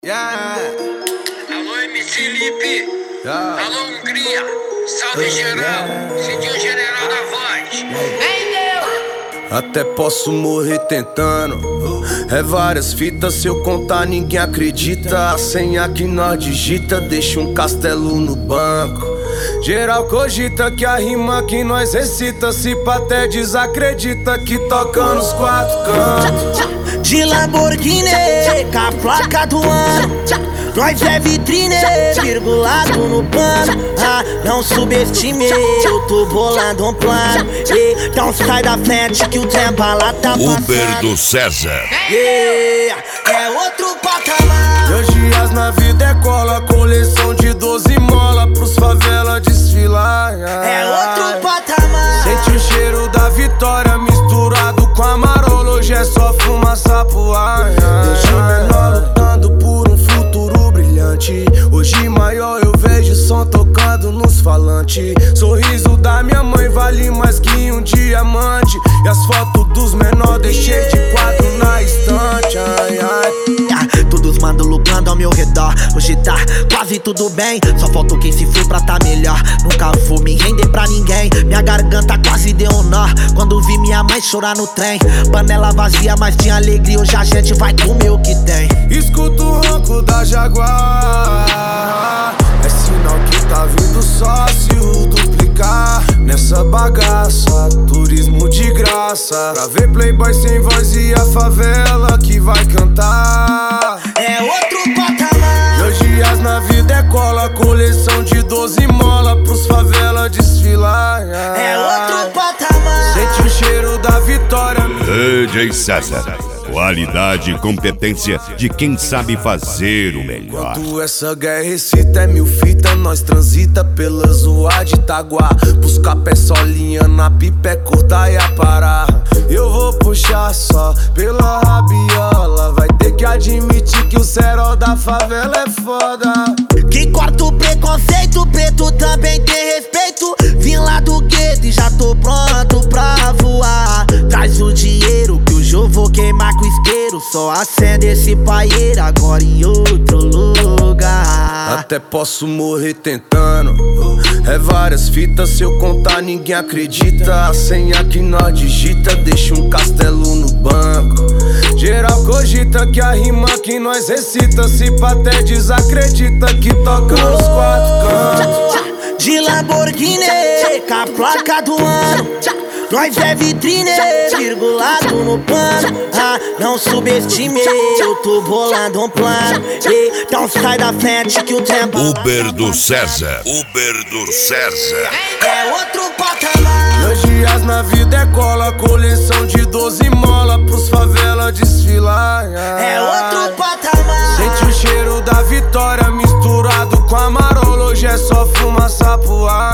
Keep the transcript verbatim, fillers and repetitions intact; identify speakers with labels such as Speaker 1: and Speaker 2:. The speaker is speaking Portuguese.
Speaker 1: Yeah.
Speaker 2: Alô, M C Lipe.
Speaker 1: Yeah.
Speaker 2: Alô, Hungria. Salve geral. Sentiu o general da voz. Vendeu.
Speaker 1: Até posso morrer tentando. É várias fitas, se eu contar ninguém acredita. A senha que nós digita deixa um castelo no banco. Geral cogita que a rima que nós recita, se pá até desacredita que toca nos quatro cantos.
Speaker 3: De Lamborghini, com a placa do ano, nós é vitrine, virgulado no pano. Ah, não subestime, eu tô bolando um plano. Então sai da frente que o tempo lá tá passando.
Speaker 4: Uber do César.
Speaker 3: Yeah, é outro patamar.
Speaker 1: Dois dias na vida é cola, coleção de doze mola pros favela desfilar.
Speaker 3: É outro patamar.
Speaker 1: Sente o cheiro da vitória misturado com a marola, hoje é só fumaça pro ar. Deixa o menor lutando por um futuro brilhante. Hoje maior eu vejo som tocando nos falantes. Sorriso da minha mãe vale mais que um diamante. E as fotos dos menores deixei de quadro na estante. Ai, ai.
Speaker 3: Todos mandam lucrando ao meu redor. Hoje tá quase tudo bem, só falta quem se for pra tá melhor. Nunca vou me render pra ninguém. Minha garganta quase deu um nó quando vi minha mãe chorar no trem. Panela vazia, mas tinha alegria. Hoje a gente vai comer o que tem.
Speaker 1: Escuto o ronco da Jaguar, é sinal que tá vindo sócio duplicar nessa bagaça, turismo de graça. Pra ver playboy sem voz e a favela que vai cantar.
Speaker 3: É outro patamar.
Speaker 1: Dois dias na vida é cola, coleção de doze mola pros favela desfilar.
Speaker 3: É outro patamar.
Speaker 1: Sente o cheiro da vitória.
Speaker 4: D J César. Qualidade e competência de quem sabe fazer o melhor.
Speaker 1: Enquanto essa guerra excita, é mil fita, nós transita pela zoa de Itaguá. Buscar pé solinha na pipa é cortar e aparar. Eu vou puxar só pela rabiola. Vai ter que admitir que o cerol da favela é foda.
Speaker 3: Que corta o preconceito, preto também tem respeito. Vim lá do gueto e já tô pronto pra voar. Traz o dinheiro que hoje eu vou queimar com isqueiro. Só acende esse paieiro agora em outro lugar.
Speaker 1: Até posso morrer tentando. É várias fitas, se eu contar ninguém acredita. A senha que nós digita deixa um castelo no banco. Geral cogita que a rima que nós recita, se pá até desacredita que toca nos quatro cantos.
Speaker 3: De Lamborghini, com a placa do ano, nós é vitrine, virgulado no pano. Ah, não subestime, eu tô bolando um plano. Então sai da frente que o tempo.
Speaker 4: Uber do César. Uber do César.
Speaker 3: É outro patamar.
Speaker 1: Dois dias na vida é cola, coleção de doze mola pros favela desfilar.
Speaker 3: É outro patamar.
Speaker 1: Sente o cheiro da vitória misturado com a marola, hoje é só fumaça pro ar.